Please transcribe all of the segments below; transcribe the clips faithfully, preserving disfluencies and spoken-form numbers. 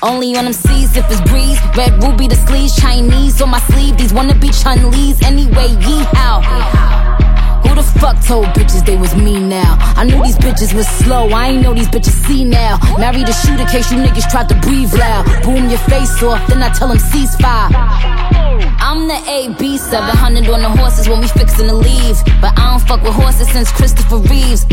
Only on them C's if it's breeze. Red ruby the sleeves, Chinese on my sleeve. These wanna be Chun-Lees anyway, yee-how. Who the fuck told bitches they was me now? I knew these bitches was slow, I ain't know these bitches see now. Married a shooter case you niggas tried to breathe loud. Boom your face off, then I tell them ceasefire. I'm the A B, seven hundred on the horses when we fixin' to leave. But I don't fuck with horses since Christopher Reeves.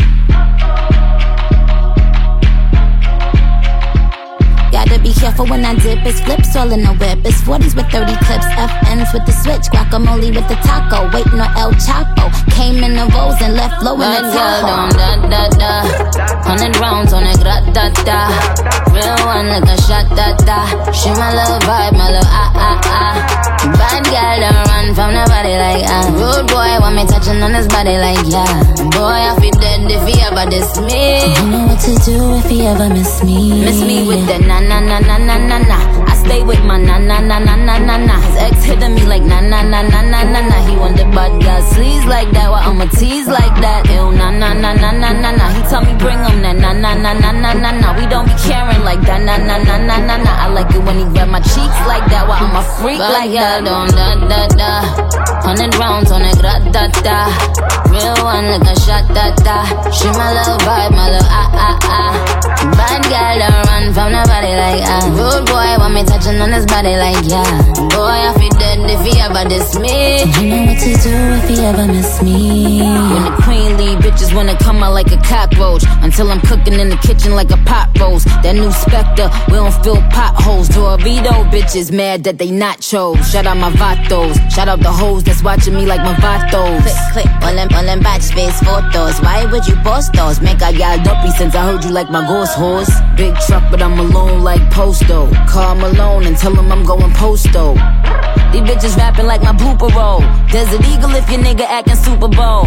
Gotta be careful when I dip, it's flips all in the whip. It's forties with thirty clips, F Ns with the switch, guacamole with the taco, waiting on El Chapo. Came in the rolls and left low in the Tahoe. Da da da, hundred rounds on a grat da da. Real one like a shot da da. She my little vibe, my little ah ah ah. Bad girl don't run from nobody like ah. Rude boy want me touching on his body like yeah. Boy I feel dead if he ever diss me. You know what to do if he ever miss me. Miss me with the na na na na na na na. I stay with my na na na na na na na. His ex hitting me like na na na na na na na. He want the bad girl sleaze like that, well I'ma tease like that. Ew na na na na na na na. He tell me bring him that na na na na na na na. We don't be caring like that na na na na na na. I like it when he grab my cheeks like that, well I'm a freak but like that. Don't da da da. Hundred rounds on a grat da da. Real one like a shot da da. She my little vibe, my little ah ah ah. Bad girl don't run from nobody like ah. Rude boy want me touching on his body like yeah. Boy I feel dead if he ever diss me. You know what to do if he ever miss me. When the queen leave, bitches wanna come out like a cockroach. Until I'm cooking in the kitchen like a pot roast. That new Spectre, we don't fill potholes. Dorito bitches mad that they nachos. Shout out my vatos, shout out the hoes that's watching me like my vatos. Click, click, all them, all them batch face photos. Why would you post those? Make I got dumpy since I heard you like my ghost horse. Big truck, but I'm alone like Posto. Call Malone and tell him I'm going posto. These bitches rapping like my blooper roll. Desert Eagle if your nigga acting Super Bowl.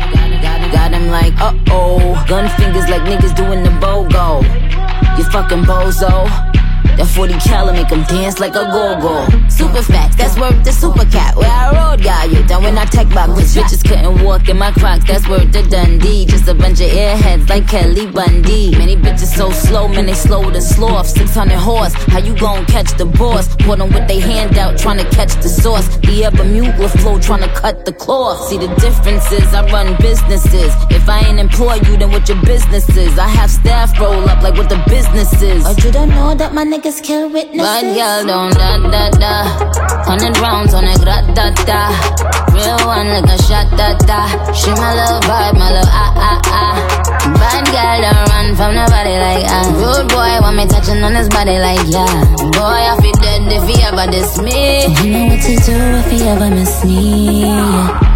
Got him like uh-oh. Gun fingers like niggas doing the BOGO. You fucking bozo. That forty cal make them dance like a go-go. Super facts, that's worth the super cat. Where I rode, got you down when I tech back with bitches couldn't walk in my Crocs, that's worth the Dundee. Just a bunch of airheads like Kelly Bundy. Many bitches so slow, man, they slow to sloth. six hundred horse, how you gon' catch the boss? Put them with they hand out, trying to catch the sauce. The ever mute with flow, trying to cut the cloth. See the difference is, I run businesses. If I ain't employ you, then what your business is? I have staff roll up like what the business is. Or you don't know that my niggas kill witnesses. Bad girl don't da da da. Hundred rounds on a grat da da. Real one like a shot da da. She my little vibe, my little ah ah ah. Bad girl don't run from nobody like ah. Rude boy want me touching on his body like yeah. Boy I feel dead if he ever diss me. You know what to do if he ever miss me.